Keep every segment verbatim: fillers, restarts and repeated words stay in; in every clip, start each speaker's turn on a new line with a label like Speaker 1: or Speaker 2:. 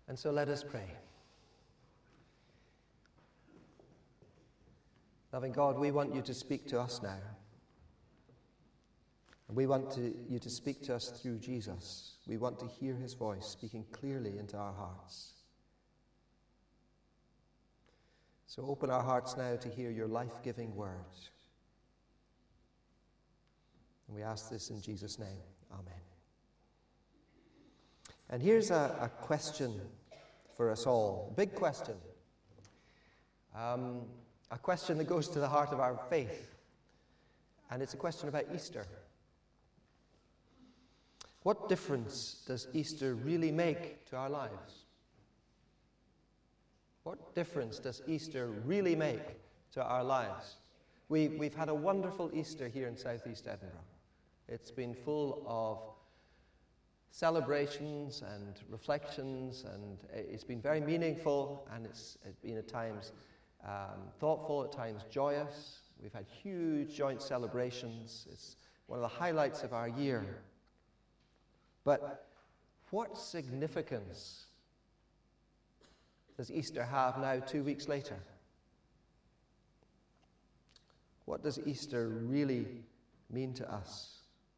Speaker 1: And so let us pray. Loving God, we want you to speak to us now. And we want to, you to speak to us through Jesus. We want to hear his voice speaking clearly into our hearts. So open our hearts now to hear your life-giving words. And we ask this in Jesus' name. Amen. And here's a, a question for us all. A big question. Um, a question that goes to the heart of our faith. And it's a question about Easter. What difference does Easter really make to our lives? What difference does Easter really make to our lives? We, we've had a wonderful Easter here in Southeast Edinburgh. It's been full of celebrations and reflections, and it's been very meaningful, and it's, it's been at times um, thoughtful, at times joyous. We've had huge joint celebrations. It's one of the highlights of our year. But what significance does Easter have now, two weeks later? What does Easter really mean to us?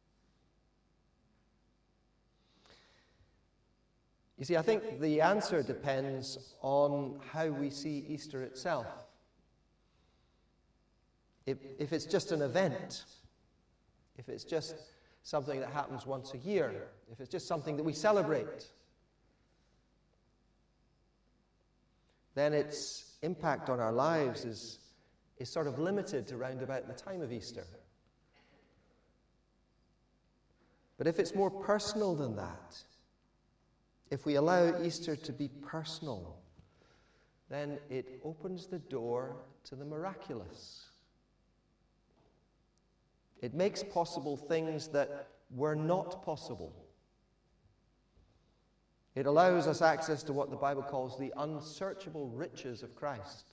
Speaker 1: You see, I think the answer depends on how we see Easter itself. If, if it's just an event, if it's just something that happens once a year, if it's just something that we celebrate, then its impact on our lives is, is sort of limited to round about the time of Easter. But if it's more personal than that, if we allow Easter to be personal, then it opens the door to the miraculous. It makes possible things that were not possible. It allows us access to what the Bible calls the unsearchable riches of Christ.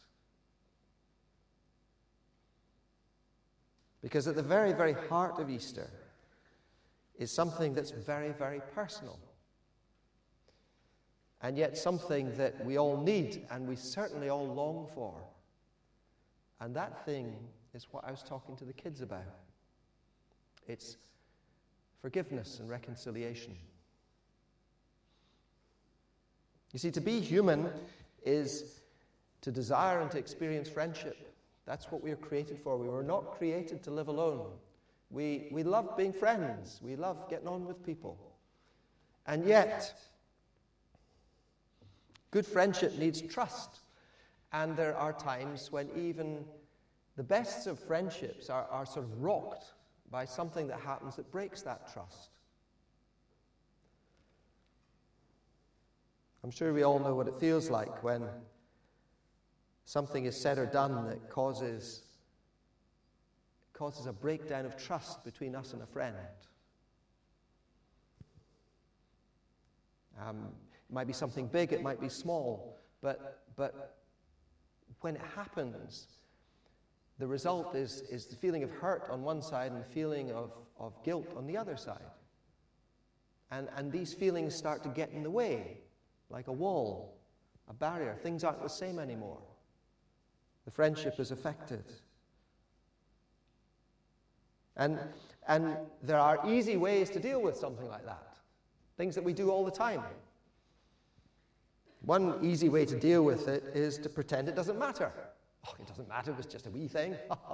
Speaker 1: Because at the very, very heart of Easter is something that's very, very personal. And yet something that we all need and we certainly all long for. And that thing is what I was talking to the kids about. It's forgiveness and reconciliation. You see, to be human is to desire and to experience friendship. That's what we are created for. We were not created to live alone. We, we love being friends. We love getting on with people. And yet, good friendship needs trust. And there are times when even the best of friendships are, are sort of rocked by something that happens that breaks that trust. I'm sure we all know what it feels like when something is said or done that causes, causes a breakdown of trust between us and a friend. Um, it might be something big, it might be small, but, but when it happens, the result is, is the feeling of hurt on one side and the feeling of, of guilt on the other side. And, and these feelings start to get in the way, like a wall, a barrier. Things aren't the same anymore. The friendship is affected. And, and there are easy ways to deal with something like that. Things that we do all the time. One easy way to deal with it is to pretend it doesn't matter. Oh, it doesn't matter, it was just a wee thing.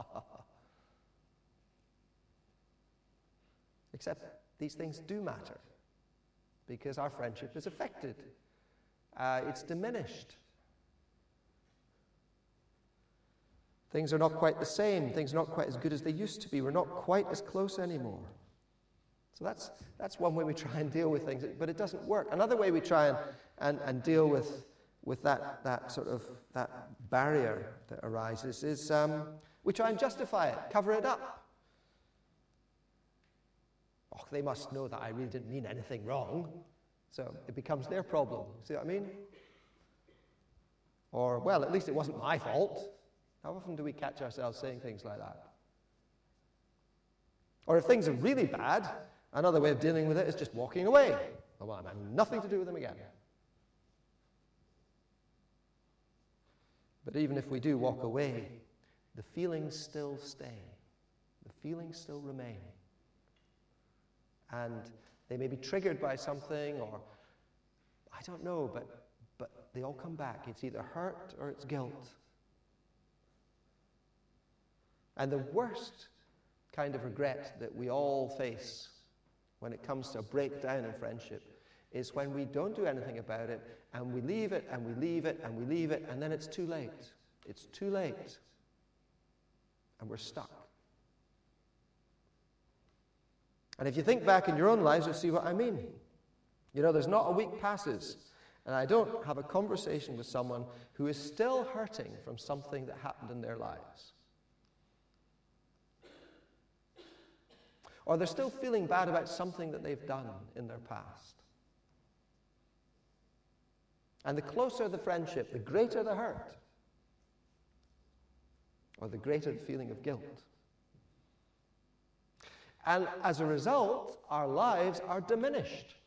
Speaker 1: Except these things do matter, because our friendship is affected. Uh, it's diminished. Things are not quite the same. Things are not quite as good as they used to be. We're not quite as close anymore. So that's that's one way we try and deal with things, but it doesn't work. Another way we try and, and, and deal with, with that, that sort of that barrier that arises is um, we try and justify it, cover it up. Oh, they must know that I really didn't mean anything wrong. So it becomes their problem. See what I mean? Or, well, at least it wasn't my fault. How often do we catch ourselves saying things like that? Or if things are really bad, another way of dealing with it is just walking away. Oh, well, I'm having nothing to do with them again. But even if we do walk away, the feelings still stay. The feelings still remain. And they may be triggered by something, or I don't know, but, but they all come back. It's either hurt or it's guilt. And the worst kind of regret that we all face when it comes to a breakdown in friendship is when we don't do anything about it, and we leave it, and we leave it, and we leave it, and then it's too late. It's too late. And we're stuck. And if you think back in your own lives, you'll see what I mean. You know, there's not a week passes, and I don't have a conversation with someone who is still hurting from something that happened in their lives. Or they're still feeling bad about something that they've done in their past. And the closer the friendship, the greater the hurt, or the greater the feeling of guilt. And as a result, our lives are diminished.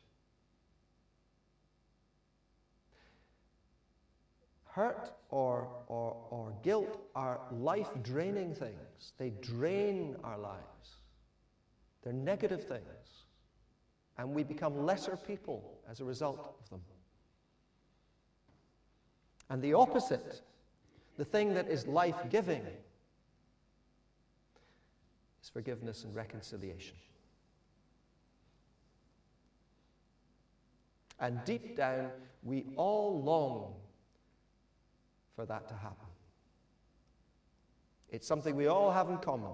Speaker 1: Hurt or, or, or guilt are life-draining things. They drain our lives. They're negative things. And we become lesser people as a result of them. And the opposite, the thing that is life-giving, is forgiveness and reconciliation. And deep down, we all long for that to happen. It's something we all have in common.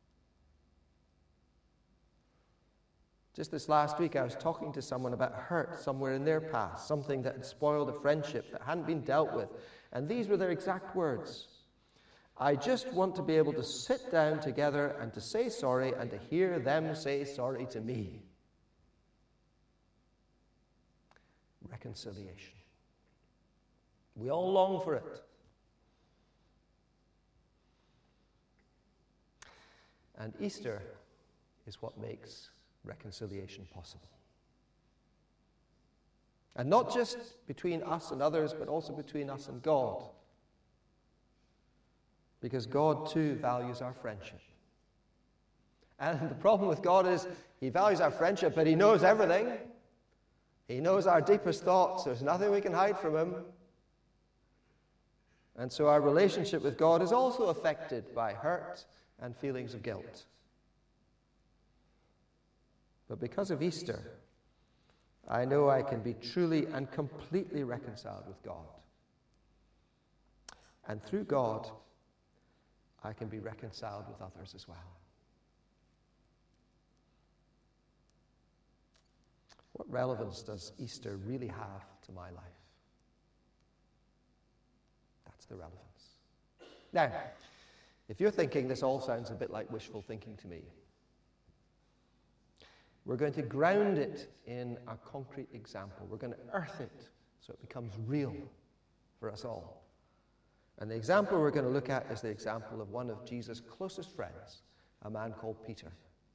Speaker 1: Just this last week, I was talking to someone about hurt somewhere in their past, something that had spoiled a friendship that hadn't been dealt with. And these were their exact words. I just want to be able to sit down together and to say sorry and to hear them say sorry to me. Reconciliation. We all long for it. And Easter is what makes reconciliation possible. And not just between us and others, but also between us and God. Because God too values our friendship. And the problem with God is He values our friendship, but He knows everything. He knows our deepest thoughts. There's nothing we can hide from Him. And so our relationship with God is also affected by hurt and feelings of guilt. But because of Easter, I know I can be truly and completely reconciled with God. And through God, I can be reconciled with others as well. What relevance does Easter really have to my life? That's the relevance. Now, if you're thinking this all sounds a bit like wishful thinking to me, we're going to ground it in a concrete example. We're going to earth it so it becomes real for us all. And the example we're going to look at is the example of one of Jesus' closest friends, a man called Peter.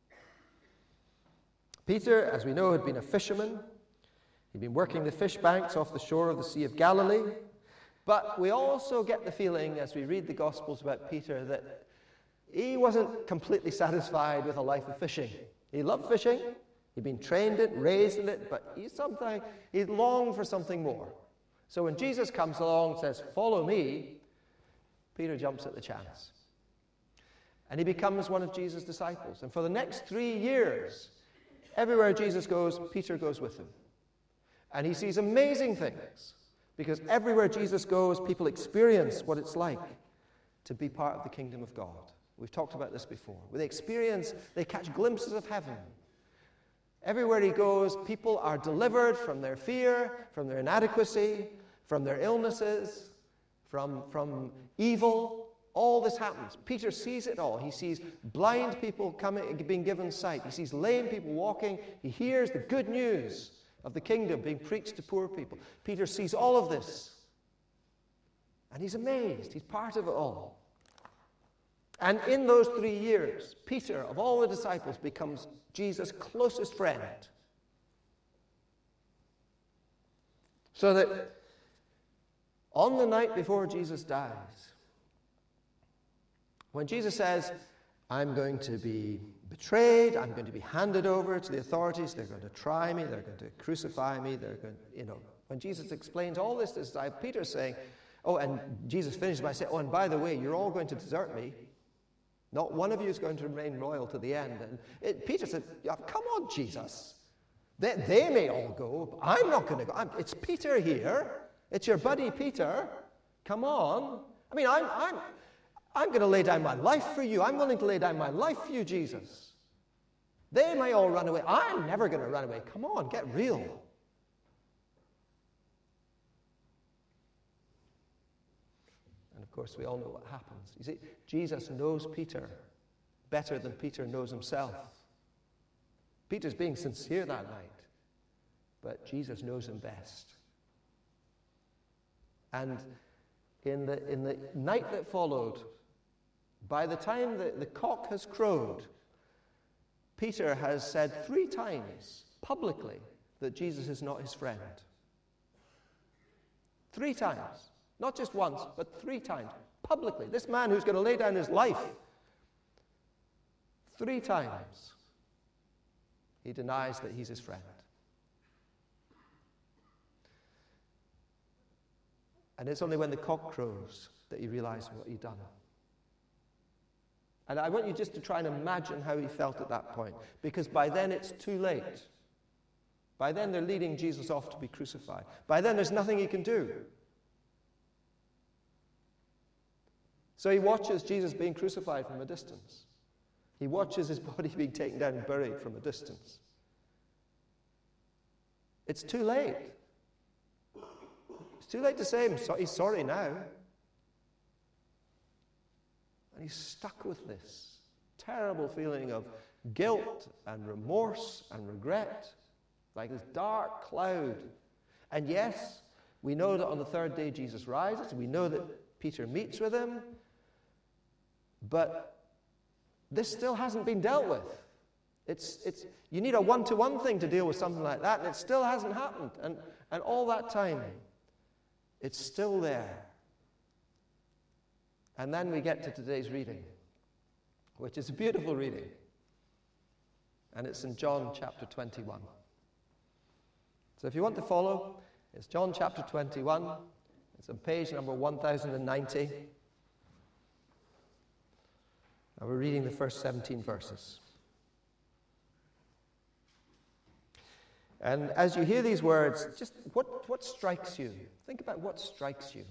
Speaker 1: Peter, as we know, had been a fisherman. He'd been working the fish banks off the shore of the Sea of Galilee. But we also get the feeling, as we read the Gospels about Peter, that he wasn't completely satisfied with a life of fishing. He loved fishing. He'd been trained in it, raised in it, but he sometimes he longed for something more. So when Jesus comes along and says, "Follow me," Peter jumps at the chance. And he becomes one of Jesus' disciples. And for the next three years, everywhere Jesus goes, Peter goes with him. And he sees amazing things, because everywhere Jesus goes, people experience what it's like to be part of the kingdom of God. We've talked about this before. With experience, they catch glimpses of heaven. Everywhere he goes, people are delivered from their fear, from their inadequacy, from their illnesses, from, from evil. All this happens. Peter sees it all. He sees blind people coming, being given sight. He sees lame people walking. He hears the good news of the kingdom being preached to poor people. Peter sees all of this. And he's amazed. He's part of it all. And in those three years, Peter, of all the disciples, becomes Jesus' closest friend. So that on the night before Jesus dies, When Jesus says, I'm going to be betrayed, I'm going to be handed over to the authorities, they're going to try me, they're going to crucify me, they're going to, you know, when Jesus explains all this to his disciples, Peter's saying, oh, and Jesus finishes by saying, oh, and by the way, you're all going to desert me. Not one of you is going to remain loyal to the end. And it, Peter said, yeah, come on, Jesus. They, they may all go, but I'm not going to go. I'm, it's Peter here. It's your buddy Peter. Come on. I mean, I'm, I'm, I'm going to lay down my life for you. I'm willing to lay down my life for you, Jesus. They may all run away. I'm never going to run away. Come on, get real. And of course, we all know what happens. You see, Jesus knows Peter better than Peter knows himself. Peter's being sincere that night, but Jesus knows him best. And in the, in the night that followed, by the time the, the cock has crowed, Peter has said three times publicly that Jesus is not his friend. Three times. Not just once, but three times. Publicly. This man who's going to lay down his life. Three times. He denies that he's his friend. And it's only when the cock crows that he realizes what he'd done. And I want you just to try and imagine how he felt at that point. Because by then it's too late. By then they're leading Jesus off to be crucified. By then there's nothing he can do. So he watches Jesus being crucified from a distance. He watches his body being taken down and buried from a distance. It's too late. It's too late to say he's sorry now. And he's stuck with this terrible feeling of guilt and remorse and regret, like this dark cloud. And yes, we know that on the third day Jesus rises. We know that Peter meets with him. But this still hasn't been dealt with. It's, it's, you need a one-to-one thing to deal with something like that, and it still hasn't happened. And, and all that time, it's still there. And then we get to today's reading, which is a beautiful reading. And it's in John chapter twenty-one. So if you want to follow, it's John chapter twenty-one. It's on page number one thousand ninety. And we're reading the first seventeen verses. And as you hear these words, just what, what strikes you? Think about what strikes you.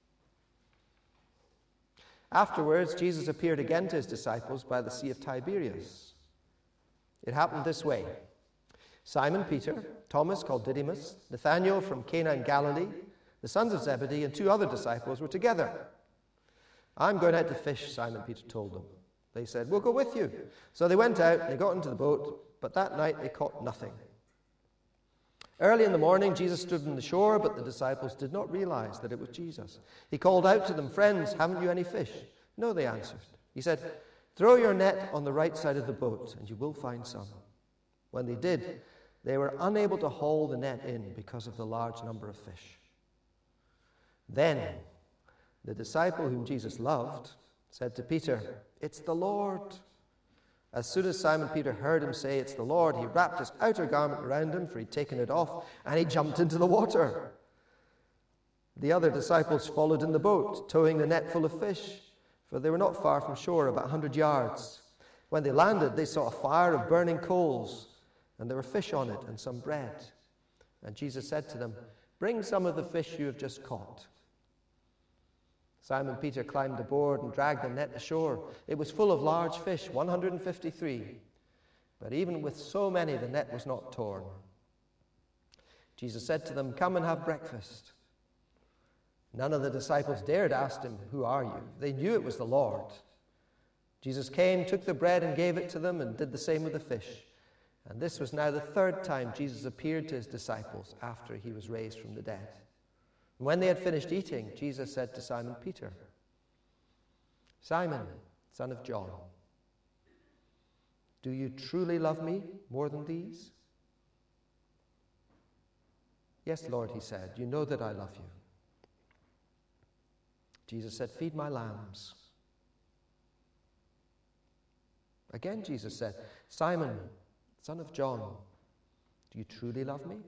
Speaker 1: Afterwards, Jesus appeared again to his disciples by the Sea of Tiberias. It happened this way. Simon Peter, Thomas called Didymus, Nathanael from Cana in Galilee, the sons of Zebedee, and two other disciples were together. I'm going out to fish, Simon Peter told them. They said, we'll go with you. So they went out, they got into the boat, but that night they caught nothing. Early in the morning, Jesus stood on the shore, but the disciples did not realize that it was Jesus. He called out to them, friends, haven't you any fish? No, they answered. He said, throw your net on the right side of the boat, and you will find some. When they did, they were unable to haul the net in because of the large number of fish. Then the disciple whom Jesus loved said to Peter, it's the Lord. As soon as Simon Peter heard him say, it's the Lord, he wrapped his outer garment around him, for he'd taken it off, and he jumped into the water. The other disciples followed in the boat, towing the net full of fish, for they were not far from shore, about a hundred yards. When they landed, they saw a fire of burning coals, and there were fish on it and some bread. And Jesus said to them, bring some of the fish you have just caught. Simon Peter climbed aboard and dragged the net ashore. It was full of large fish, one hundred fifty-three. But even with so many, the net was not torn. Jesus said to them, come and have breakfast. None of the disciples dared ask him, who are you? They knew it was the Lord. Jesus came, took the bread and gave it to them, and did the same with the fish. And this was now the third time Jesus appeared to his disciples after he was raised from the dead. When they had finished eating, Jesus said to Simon Peter, Simon, son of John, do you truly love me more than these? Yes, Lord, he said, you know that I love you. Jesus said, feed my lambs. Again, Jesus said, "Simon, son of John, do you truly love me?"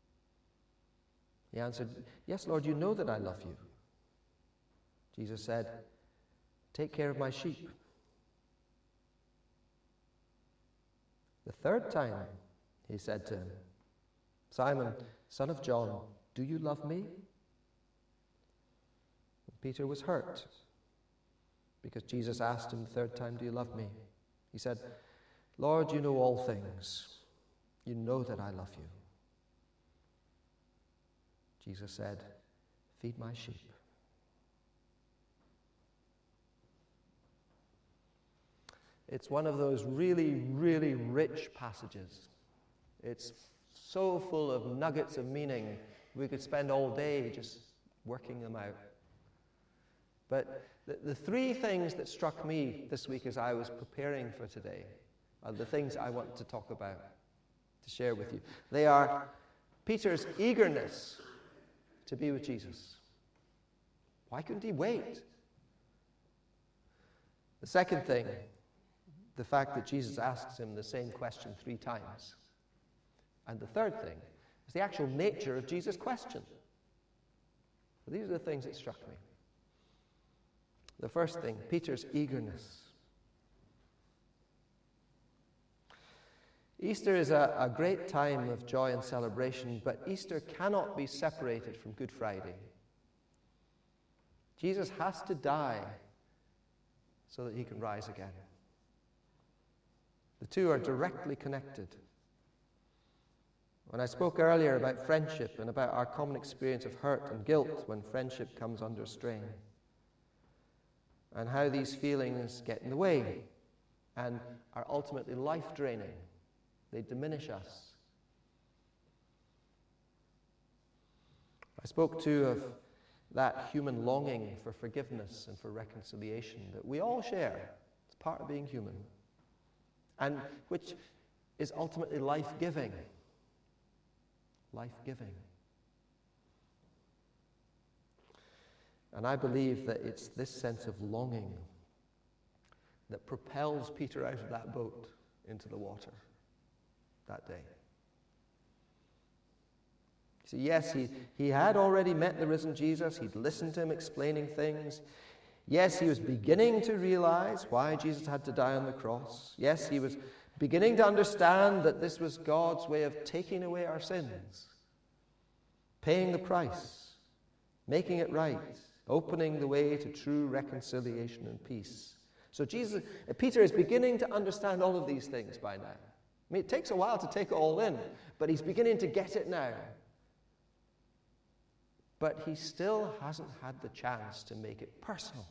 Speaker 1: He answered, "Yes, Lord, you know that I love you." Jesus said, "Take care of my sheep." The third time, he said to him, "Simon, son of John, do you love me?" Peter was hurt because Jesus asked him the third time, "Do you love me?" He said, "Lord, you know all things. You know that I love you." Jesus said, "Feed my sheep." It's one of those really, really rich passages. It's so full of nuggets of meaning. We could spend all day just working them out. But the, the three things that struck me this week as I was preparing for today are the things I want to talk about, to share with you. They are Peter's eagerness to be with Jesus. Why couldn't he wait? The second thing, the fact that Jesus asks him the same question three times. And the third thing is the actual nature of Jesus' question. So these are the things that struck me. The first thing, Peter's eagerness. Easter is a, a great time of joy and celebration, but Easter cannot be separated from Good Friday. Jesus has to die so that he can rise again. The two are directly connected. When I spoke earlier about friendship and about our common experience of hurt and guilt when friendship comes under strain, and how these feelings get in the way and are ultimately life-draining. They diminish us. I spoke too of that human longing for forgiveness and for reconciliation that we all share. It's part of being human. And which is ultimately life-giving. Life-giving. And I believe that it's this sense of longing that propels Peter out of that boat into the water that day. See, yes, he, he had already met the risen Jesus. He'd listened to him explaining things. Yes, he was beginning to realize why Jesus had to die on the cross. Yes, he was beginning to understand that this was God's way of taking away our sins, paying the price, making it right, opening the way to true reconciliation and peace. So Jesus, Peter is beginning to understand all of these things by now. I mean, it takes a while to take it all in, but he's beginning to get it now. But he still hasn't had the chance to make it personal.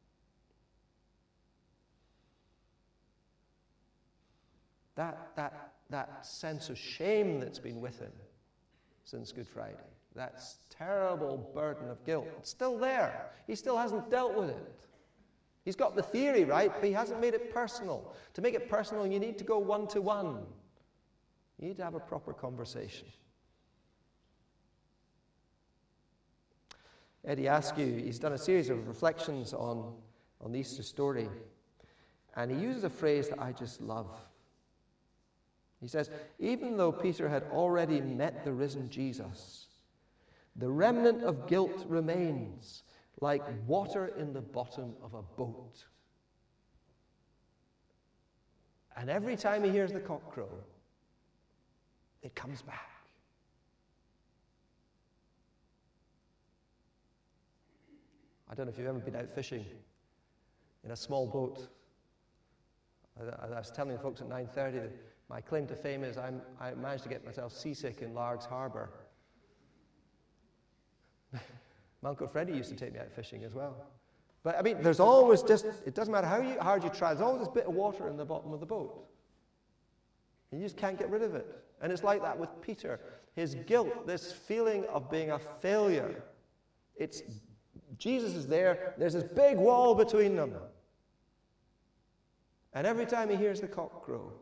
Speaker 1: That, that, that sense of shame that's been with him since Good Friday, that terrible burden of guilt, it's still there. He still hasn't dealt with it. He's got the theory right, but he hasn't made it personal. To make it personal, you need to go one-to-one. You need to have a proper conversation. Eddie Askew, he's done a series of reflections on, on the Easter story, and he uses a phrase that I just love. He says, even though Peter had already met the risen Jesus, the remnant of guilt remains like water in the bottom of a boat. And every time he hears the cock crow, it comes back. I don't know if you've ever been out fishing in a small boat. I, I was telling the folks at nine thirty that my claim to fame is I'm, I managed to get myself seasick in Largs Harbour. My Uncle Freddie used to take me out fishing as well. But I mean, there's always just, it doesn't matter how you, hard you try, there's always this bit of water in the bottom of the boat. You just can't get rid of it. And it's like that with Peter. His guilt, this feeling of being a failure. It's, Jesus is there, there's this big wall between them. And every time he hears the cock crow,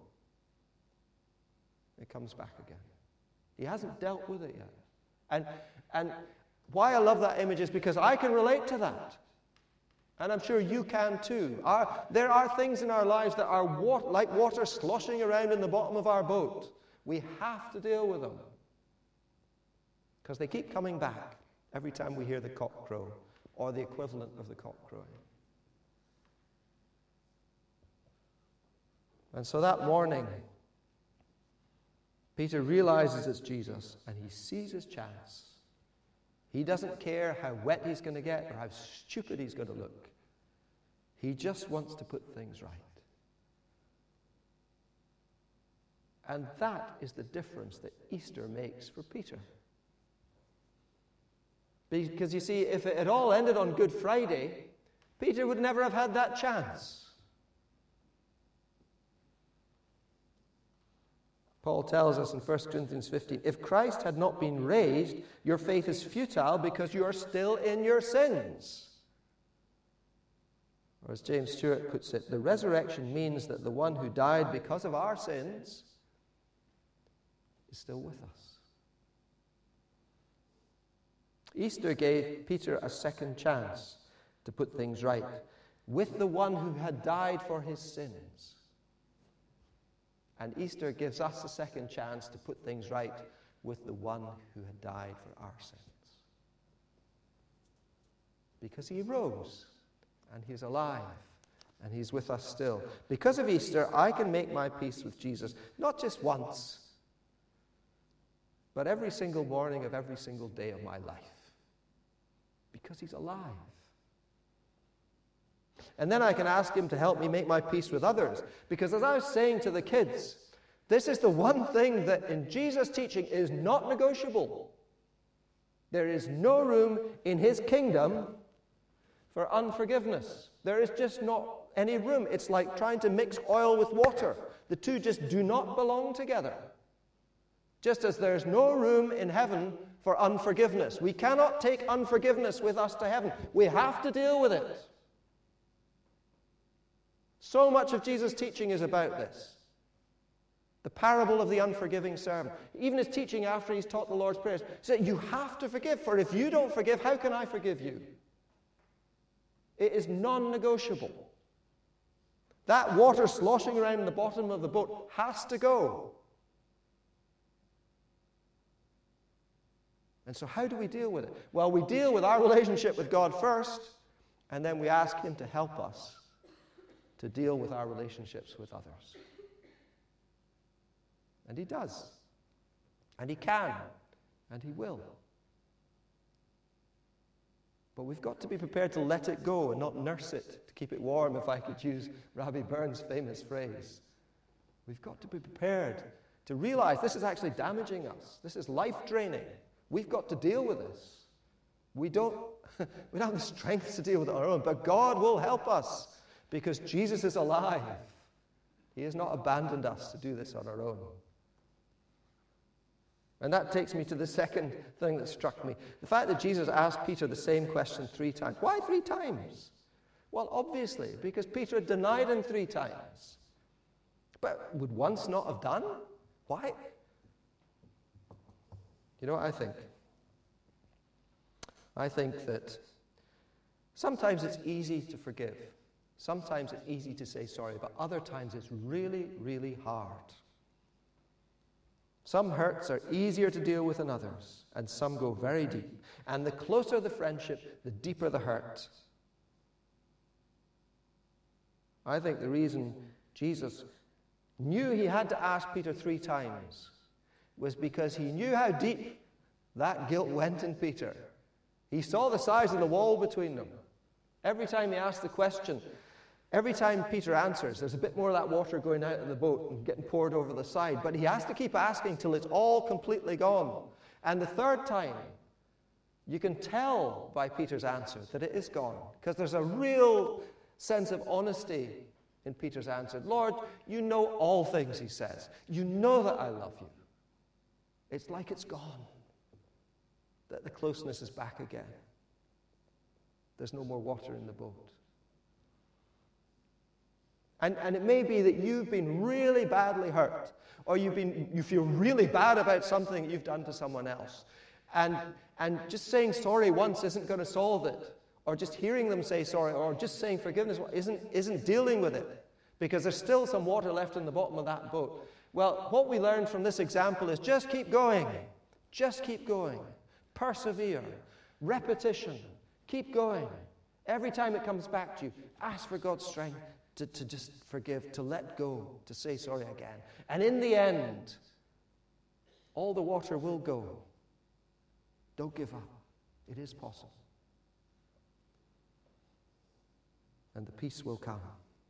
Speaker 1: it comes back again. He hasn't dealt with it yet. And, and why I love that image is because I can relate to that. And I'm sure you can too. Our, there are things in our lives that are wa- like water sloshing around in the bottom of our boat. We have to deal with them. Because they keep coming back every time we hear the cock crow, or the equivalent of the cock crowing. And so that morning, Peter realizes it's Jesus, and he sees his chance. He doesn't care how wet he's going to get or how stupid he's going to look. He just wants to put things right. And that is the difference that Easter makes for Peter. Because you see, if it had all ended on Good Friday, Peter would never have had that chance. Paul tells us in First Corinthians fifteen, if Christ had not been raised, your faith is futile because you are still in your sins. Or as James Stewart puts it, the resurrection means that the one who died because of our sins is still with us. Easter gave Peter a second chance to put things right with the one who had died for his sins. And Easter gives us a second chance to put things right with the one who had died for our sins. Because he rose, and he's alive, and he's with us still. Because of Easter, I can make my peace with Jesus, not just once, but every single morning of every single day of my life. Because he's alive. And then I can ask him to help me make my peace with others. Because as I was saying to the kids, this is the one thing that in Jesus' teaching is not negotiable. There is no room in his kingdom for unforgiveness. There is just not any room. It's like trying to mix oil with water. The two just do not belong together. Just as there's no room in heaven for unforgiveness. We cannot take unforgiveness with us to heaven. We have to deal with it. So much of Jesus' teaching is about this. The parable of the unforgiving servant. Even his teaching after he's taught the Lord's Prayer, he said, you have to forgive, for if you don't forgive, how can I forgive you? It is non-negotiable. That water sloshing around in the bottom of the boat has to go. And so how do we deal with it? Well, we deal with our relationship with God first, and then we ask him to help us to deal with our relationships with others. And he does. And he can. And he will. But we've got to be prepared to let it go and not nurse it, to keep it warm, if I could use Rabbi Burns' famous phrase. We've got to be prepared to realize this is actually damaging us. This is life-draining. We've got to deal with this. We don't, we don't have the strength to deal with it on our own, but God will help us because Jesus is alive. He has not abandoned us to do this on our own. And that takes me to the second thing that struck me. The fact that Jesus asked Peter the same question three times. Why three times? Well, obviously, because Peter had denied him three times. But would once not have done? Why? You know what I think? I think that sometimes it's easy to forgive. Sometimes it's easy to say sorry, but other times it's really, really hard. Some hurts are easier to deal with than others, and some go very deep. And the closer the friendship, the deeper the hurt. I think the reason Jesus knew he had to ask Peter three times was because he knew how deep that guilt went in Peter. He saw the size of the wall between them. Every time he asked the question, every time Peter answers, there's a bit more of that water going out of the boat and getting poured over the side. But he has to keep asking till it's all completely gone. And the third time, you can tell by Peter's answer that it is gone. Because there's a real sense of honesty in Peter's answer. Lord, you know all things, he says. You know that I love you. It's like it's gone. That the closeness is back again. There's no more water in the boat. And, and it may be that you've been really badly hurt, or you've been, you feel really bad about something that you've done to someone else. And, and just saying sorry once isn't going to solve it. or just hearing them say sorry, or just saying forgiveness isn't, isn't dealing with it, because there's still some water left in the bottom of that boat. Well, what we learned from this example is just keep going. Just keep going. Persevere. Repetition. Keep going. Every time it comes back to you, ask for God's strength to, to just forgive, to let go, to say sorry again. And in the end, all the water will go. Don't give up. It is possible. And the peace will come.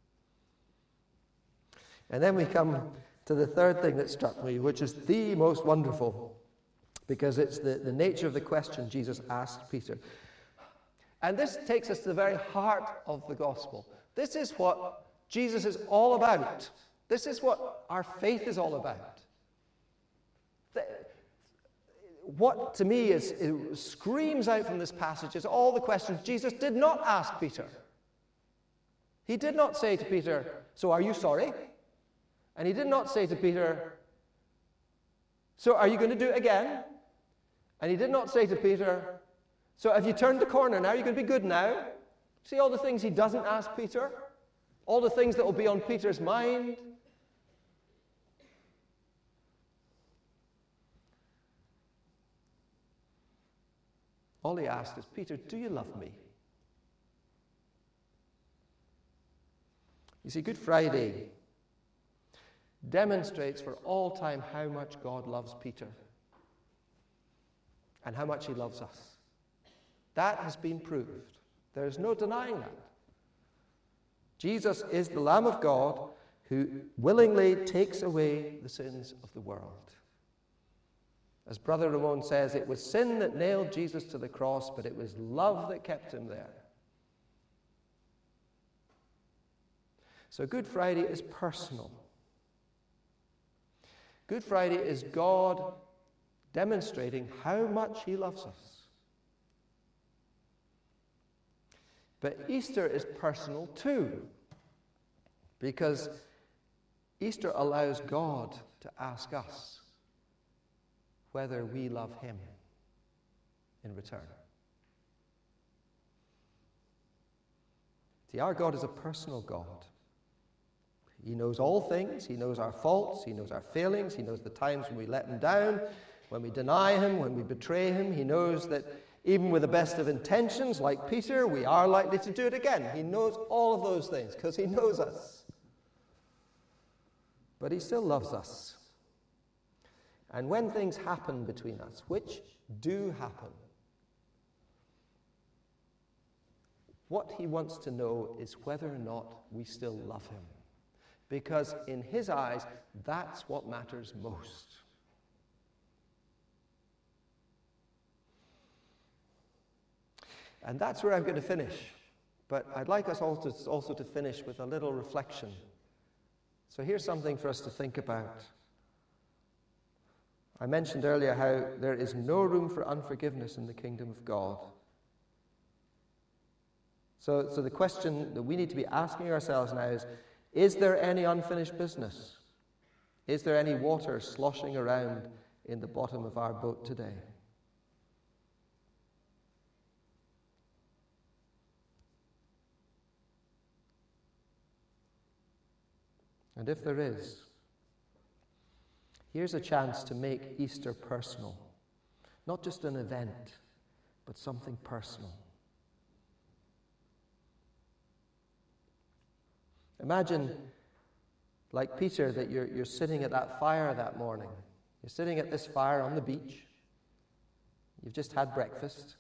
Speaker 1: And then we come to the third thing that struck me, which is the most wonderful, because it's the, the nature of the question Jesus asked Peter. And this takes us to the very heart of the gospel. This is what Jesus is all about. This is what our faith is all about. The, what to me is, it screams out from this passage is all the questions Jesus did not ask Peter. He did not say to Peter, so are you sorry? And he did not say to Peter, so are you going to do it again? And he did not say to Peter, so have you turned the corner now? Are you going to be good now? See all the things he doesn't ask Peter? All the things that will be on Peter's mind? All he asked is, Peter, do you love me? You see, Good Friday demonstrates for all time how much God loves Peter and how much he loves us. That has been proved. There is no denying that. Jesus is the Lamb of God who willingly takes away the sins of the world. As Brother Ramon says, it was sin that nailed Jesus to the cross, but it was love that kept him there. So Good Friday is personal. Good Friday is God demonstrating how much he loves us. But Easter is personal too, because Easter allows God to ask us whether we love him in return. See, our God is a personal God. He knows all things. He knows our faults. He knows our failings. He knows the times when we let him down, when we deny him, when we betray him. He knows that even with the best of intentions, like Peter, we are likely to do it again. He knows all of those things because he knows us. But he still loves us. And when things happen between us, which do happen, what he wants to know is whether or not we still love him. Because in his eyes, that's what matters most. And that's where I'm going to finish. But I'd like us also, also to finish with a little reflection. So here's something for us to think about. I mentioned earlier how there is no room for unforgiveness in the kingdom of God. So, so the question that we need to be asking ourselves now is, is there any unfinished business? Is there any water sloshing around in the bottom of our boat today? And if there is, here's a chance to make Easter personal. Not just an event, but something personal. Imagine, like Peter, that you're, you're sitting at that fire that morning. You're sitting at this fire on the beach. You've just had breakfast.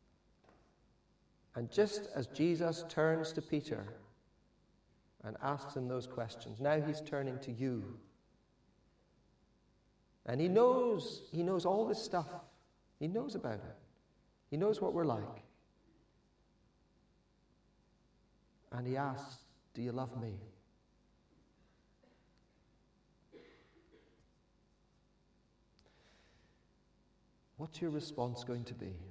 Speaker 1: And just as Jesus turns to Peter and asks him those questions, now he's turning to you. And he knows, he knows all this stuff. He knows about it. He knows what we're like. And he asks, do you love me? What's your response going to be?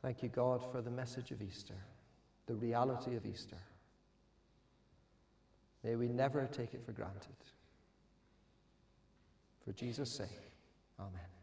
Speaker 1: Thank you, God, for the message of Easter, the reality of Easter. May we never take it for granted. For Jesus' sake, amen.